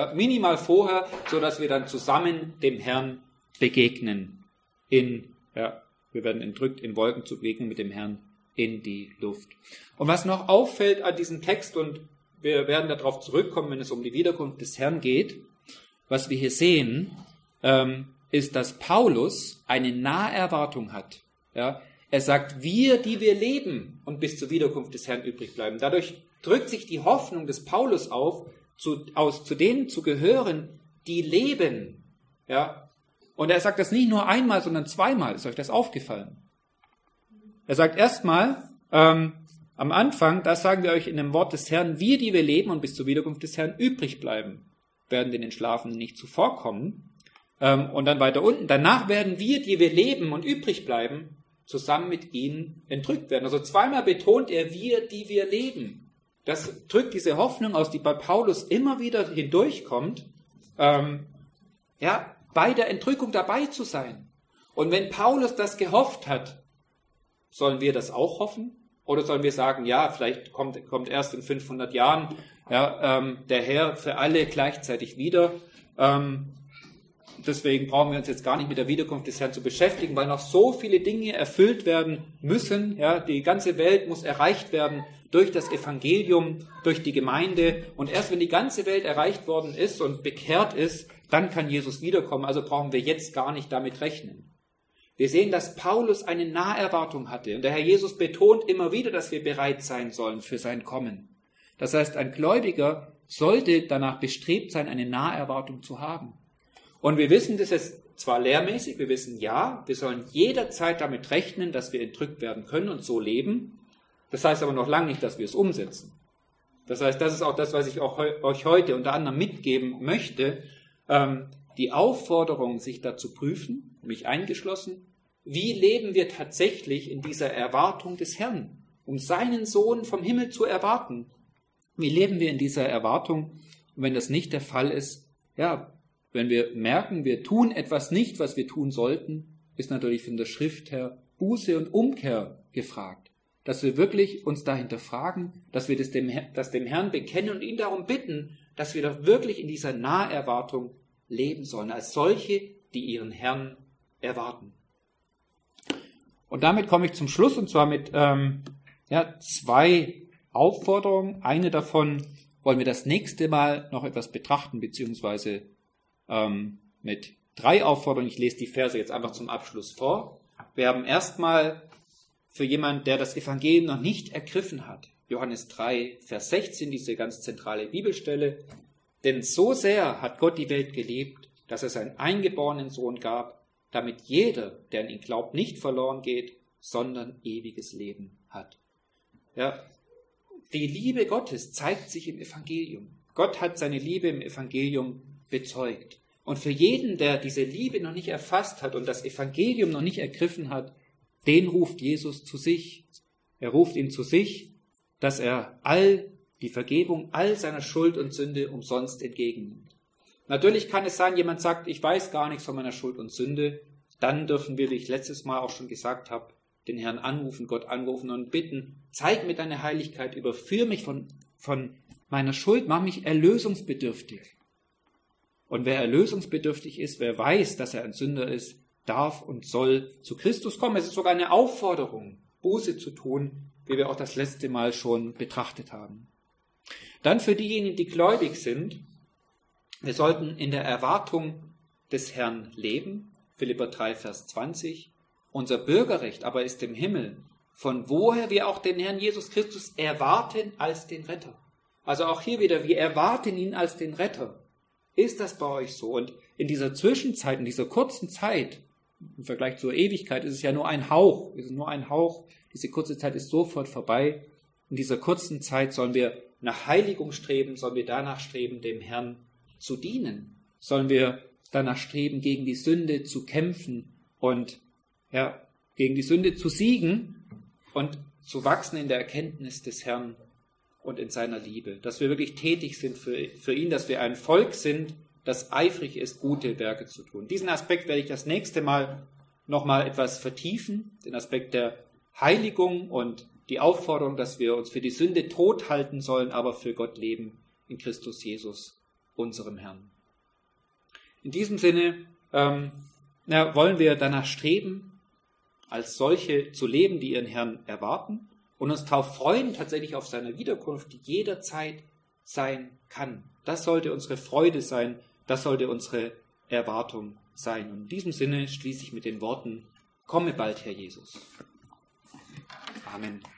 so dass wir dann zusammen dem Herrn begegnen. Wir werden entrückt in Wolken zur Begegnung mit dem Herrn in die Luft. Und was noch auffällt an diesem Text, und wir werden darauf zurückkommen, wenn es um die Wiederkunft des Herrn geht, was wir hier sehen, ist, dass Paulus eine Naherwartung hat. Ja? Er sagt, wir, die wir leben und bis zur Wiederkunft des Herrn übrig bleiben. Dadurch drückt sich die Hoffnung des Paulus auf, zu denen zu gehören, die leben. Ja? Und er sagt das nicht nur einmal, sondern zweimal. Ist euch das aufgefallen? Er sagt erstmal, am Anfang, das sagen wir euch in dem Wort des Herrn, wir, die wir leben und bis zur Wiederkunft des Herrn übrig bleiben, werden den Entschlafenen nicht zuvorkommen. Und dann weiter unten, danach werden wir, die wir leben und übrig bleiben, zusammen mit ihnen entrückt werden. Also zweimal betont er, wir, die wir leben. Das drückt diese Hoffnung aus, die bei Paulus immer wieder hindurchkommt, bei der Entrückung dabei zu sein. Und wenn Paulus das gehofft hat, sollen wir das auch hoffen? Oder sollen wir sagen, ja, vielleicht kommt erst in 500 Jahren der Herr für alle gleichzeitig wieder. Deswegen brauchen wir uns jetzt gar nicht mit der Wiederkunft des Herrn zu beschäftigen, weil noch so viele Dinge erfüllt werden müssen. Ja, die ganze Welt muss erreicht werden durch das Evangelium, durch die Gemeinde. Und erst wenn die ganze Welt erreicht worden ist und bekehrt ist, dann kann Jesus wiederkommen. Also brauchen wir jetzt gar nicht damit rechnen. Wir sehen, dass Paulus eine Naherwartung hatte. Und der Herr Jesus betont immer wieder, dass wir bereit sein sollen für sein Kommen. Das heißt, ein Gläubiger sollte danach bestrebt sein, eine Naherwartung zu haben. Und wir wissen das jetzt zwar lehrmäßig, wir wissen, ja, wir sollen jederzeit damit rechnen, dass wir entrückt werden können und so leben. Das heißt aber noch lange nicht, dass wir es umsetzen. Das heißt, das ist auch das, was ich euch heute unter anderem mitgeben möchte. Die Aufforderung, sich da zu prüfen, mich eingeschlossen, wie leben wir tatsächlich in dieser Erwartung des Herrn, um seinen Sohn vom Himmel zu erwarten? Wie leben wir in dieser Erwartung? Und wenn das nicht der Fall ist, ja, wenn wir merken, wir tun etwas nicht, was wir tun sollten, ist natürlich von der Schrift her Buße und Umkehr gefragt. Dass wir wirklich uns dahinter fragen, dass wir das dem Herrn bekennen und ihn darum bitten, dass wir doch wirklich in dieser Naherwartung leben sollen, als solche, die ihren Herrn erwarten. Und damit komme ich zum Schluss, und zwar mit zwei Aufforderungen. Eine davon wollen wir das nächste Mal noch etwas betrachten, beziehungsweise mit 3 Aufforderungen. Ich lese die Verse jetzt einfach zum Abschluss vor. Wir haben erstmal für jemanden, der das Evangelium noch nicht ergriffen hat, Johannes 3, Vers 16, diese ganz zentrale Bibelstelle. Denn so sehr hat Gott die Welt geliebt, dass er seinen eingeborenen Sohn gab, damit jeder, der an ihn glaubt, nicht verloren geht, sondern ewiges Leben hat. Ja, die Liebe Gottes zeigt sich im Evangelium. Gott hat seine Liebe im Evangelium bezeugt. Und für jeden, der diese Liebe noch nicht erfasst hat und das Evangelium noch nicht ergriffen hat, den ruft Jesus zu sich. Er ruft ihn zu sich, dass er die Vergebung all seiner Schuld und Sünde umsonst entgegennimmt. Natürlich kann es sein, jemand sagt, ich weiß gar nichts von meiner Schuld und Sünde. Dann dürfen wir, wie ich letztes Mal auch schon gesagt habe, den Herrn anrufen, Gott anrufen und bitten, zeig mir deine Heiligkeit, überführ mich von meiner Schuld, mach mich erlösungsbedürftig. Und wer erlösungsbedürftig ist, wer weiß, dass er ein Sünder ist, darf und soll zu Christus kommen. Es ist sogar eine Aufforderung, Buße zu tun, wie wir auch das letzte Mal schon betrachtet haben. Dann für diejenigen, die gläubig sind, wir sollten in der Erwartung des Herrn leben. Philipper 3, Vers 20. Unser Bürgerrecht aber ist im Himmel, von woher wir auch den Herrn Jesus Christus erwarten als den Retter. Also auch hier wieder, wir erwarten ihn als den Retter. Ist das bei euch so? Und in dieser Zwischenzeit, in dieser kurzen Zeit, im Vergleich zur Ewigkeit, ist es ja nur ein Hauch. Es ist nur ein Hauch. Diese kurze Zeit ist sofort vorbei. In dieser kurzen Zeit sollen wir nach Heiligung streben, sollen wir danach streben, dem Herrn zu dienen. Sollen wir danach streben, gegen die Sünde zu kämpfen und gegen die Sünde zu siegen und zu wachsen in der Erkenntnis des Herrn und in seiner Liebe. Dass wir wirklich tätig sind für ihn, dass wir ein Volk sind, das eifrig ist, gute Werke zu tun. Diesen Aspekt werde ich das nächste Mal nochmal etwas vertiefen, den Aspekt der Heiligung und die Aufforderung, dass wir uns für die Sünde tot halten sollen, aber für Gott leben in Christus Jesus, unserem Herrn. In diesem Sinne wollen wir danach streben, als solche zu leben, die ihren Herrn erwarten und uns darauf freuen, tatsächlich auf seine Wiederkunft, die jederzeit sein kann. Das sollte unsere Freude sein, das sollte unsere Erwartung sein. Und in diesem Sinne schließe ich mit den Worten, komme bald, Herr Jesus. Amen.